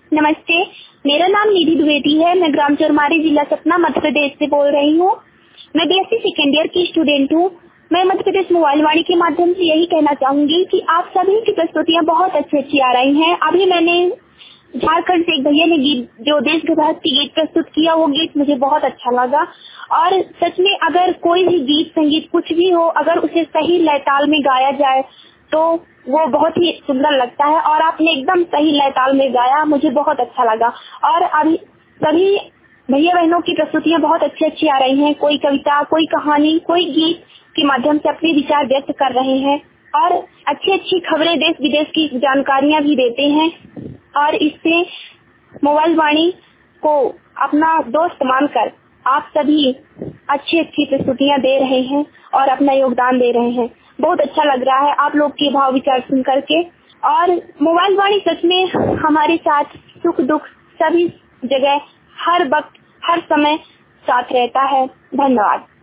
नमस्ते, मेरा नाम निधि द्विवेदी है। मैं ग्राम चौरमारी, जिला सतना, मध्य प्रदेश से बोल रही हूँ। मैं बीएससी सेकेंड ईयर की स्टूडेंट हूँ। मैं मध्य प्रदेश मोबाइल वाणी के माध्यम से यही कहना चाहूंगी कि आप सभी की प्रस्तुतियाँ बहुत अच्छी आ रही हैं। अभी मैंने झारखंड से एक भैया ने गीत, जो देशभक्ति गीत प्रस्तुत किया, वो गीत मुझे बहुत अच्छा लगा। और सच में अगर कोई भी गीत संगीत कुछ भी हो, अगर उसे सही लय ताल में गाया जाए तो वो बहुत ही सुंदर लगता है। और आपने एकदम सही लय ताल में गाया, मुझे बहुत अच्छा लगा। और अभी सभी भैया बहनों की प्रस्तुतियाँ बहुत अच्छी आ रही हैं। कोई कविता, कोई कहानी, कोई गीत के माध्यम से अपने विचार व्यक्त कर रहे हैं और अच्छी खबरें, देश विदेश की जानकारियाँ भी देते हैं। और इससे मोबाइल वाणी को अपना दोस्त मानकर आप सभी अच्छी प्रस्तुतियाँ दे रहे हैं और अपना योगदान दे रहे हैं। बहुत अच्छा लग रहा है आप लोग के भाव विचार सुन करके। और मोबाइल वाणी सच में हमारे साथ सुख दुख सभी जगह, हर वक्त, हर समय साथ रहता है। धन्यवाद।